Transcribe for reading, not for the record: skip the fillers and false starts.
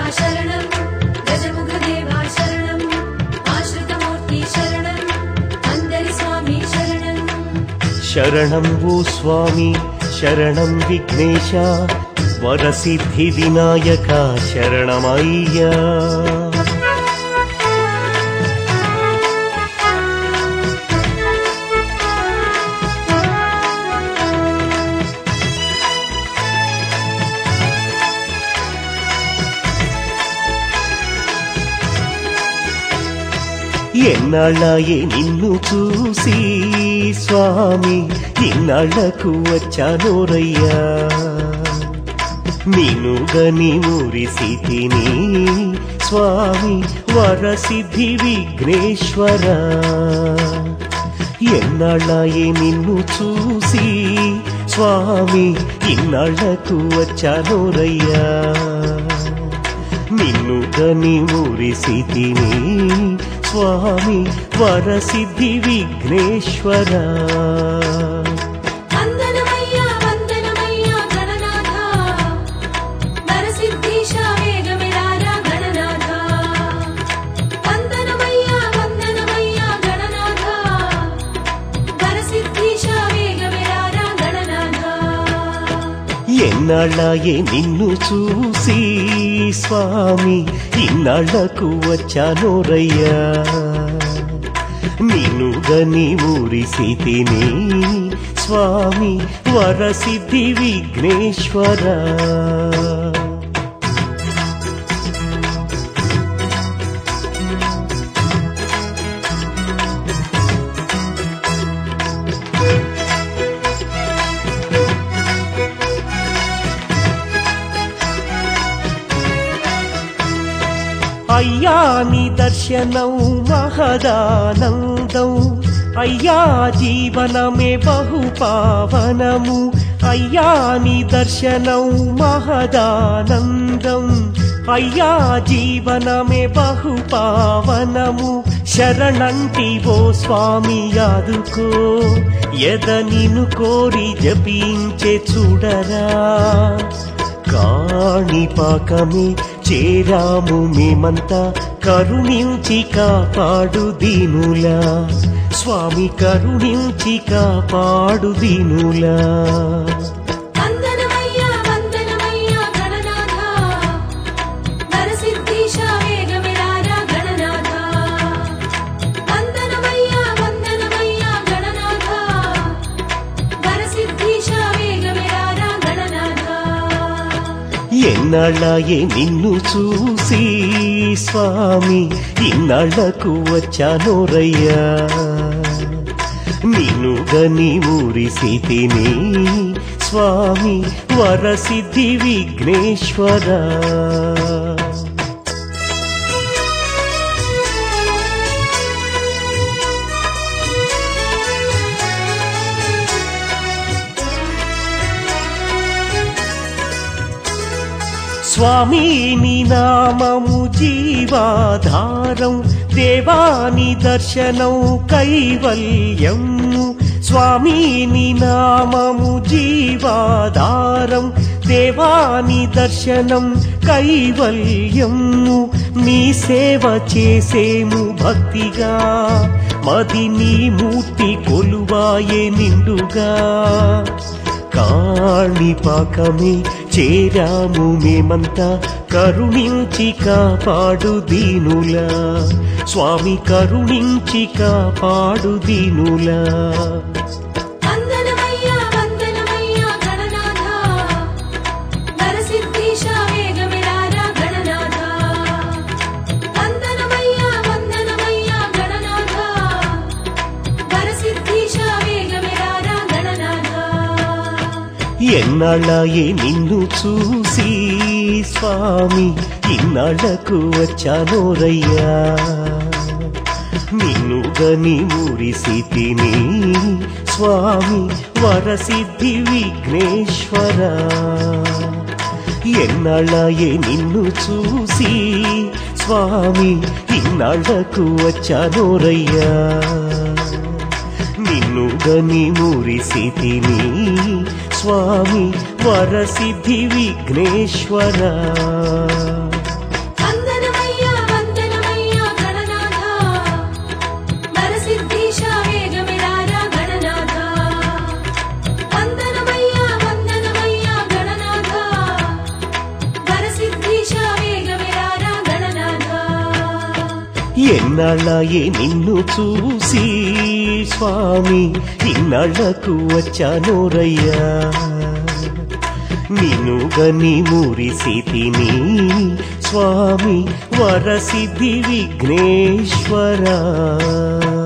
शरणं गजमुखदेवा शरणं आश्रितमूर्ति शरणं अंदरि स्वामी शरणं शरणं वो स्वामी शरणं विघ्नेश वरसिद्धि विनायक शरणमय्या ఎన్నాళ్ళాయే నిన్ను చూసి స్వామి ఇన్నాళ్లకు వచ్చానోరయ్యా నిన్నుగని మురిసితిని స్వామి వరసిద్ధి విఘ్నేశ్వర ఎన్నాళ్ళాయే నిన్ను చూసి స్వామి ఇన్నాళ్లకు వచ్చానోరయ్యా నిన్నుగని మురిసితిని स्वामी वरसिद्धि विघ्नेश्वर वंदनमय्या वंदनमय्या गणनाथ वरसिद्धीश वेगविरारा गणनाथ वंदनमय्या वंदनमय्या गणनाथ वरसिद्धीश वेगविरारा गणनाथ ఎన్నాళ్ళాయే నిన్ను చూసి స్వామి ఇన్నాళ్లకు వచ్చానోరయ్యా నిన్నుగని మురిసితిని స్వామి వరసిద్ధి విఘ్నేశ్వర అయ్యా నీ దర్శనం మహదానందం అయ్యా జీవనమే బహు పావనము అయ్యా నీ దర్శనం మహదానందం అయ్యా జీవనమే బహు పావనము శరణంటి ఓ స్వామి యాదుకో ఎద నిన్ను కోరి జపించే చూడరా కాణిపాకమే చేరాము మేమంతా కరుణించి కాపాడు దీనులా స్వామి కరుణించి కాపాడు దీనులా वंदनमय्या वंदनमय्या गणनाथ वरसिद्धीश वेगविरारा गणनाथ वंदनमय्या वंदनमय्या गणनाथ वरसिद्धीश वेगविरारा गणनाथ ఎన్నాళ్ళాయే నిన్ను చూసి స్వామి ఇన్నాళ్లకు వచ్చానోరయ్యా నిన్నుగని మురిసితిని స్వామి వరసిద్ధి విఘ్నేశ్వర స్వామి నీ నామము జీవాధారం దేవాని దర్శనం కైవల్యం స్వామి నీ నామము జీవాధారం దేవాని దర్శనం కైవల్యం నీ సేవ చేసేము భక్తిగా మది నీ మూర్తి కొలువాయే నిండుగా కాణిపాకమే చేరాము మేమంతా కరుణించి కాపాడు దీనులా స్వామి కరుణించి కాపాడు దీనులా वंदनमय्या वंदनमय्या गणनाथ वरसिद्धीश वेगविरारा गणनाथ वंदनमय्या वंदनमय्या गणनाथ वरसिद्धीश वेगविरारा गणनाथ ఎన్నాళ్ళాయే నిన్ను చూసి స్వామి ఇన్నాళ్లకు వచ్చానోరయ్యా నిన్నుగని మురిసితిని స్వామి వరసిద్ధి విఘ్నేశ్వర ఎన్నాళ్ళాయే నిన్ను చూసి స్వామి ఇన్నాళ్లకు వచ్చానోరయ్యా నిన్నుగని మురిసితిని స్వామి వరసిద్ధి విఘ్నేశ్వర ఎన్నాళ్ళాయే నిన్ను చూసి స్వామి ఇన్నాళ్లకు వచ్చానోరయ్యా నిన్నుగని మురిసితిని స్వామి వరసిద్ధి విఘ్నేశ్వరా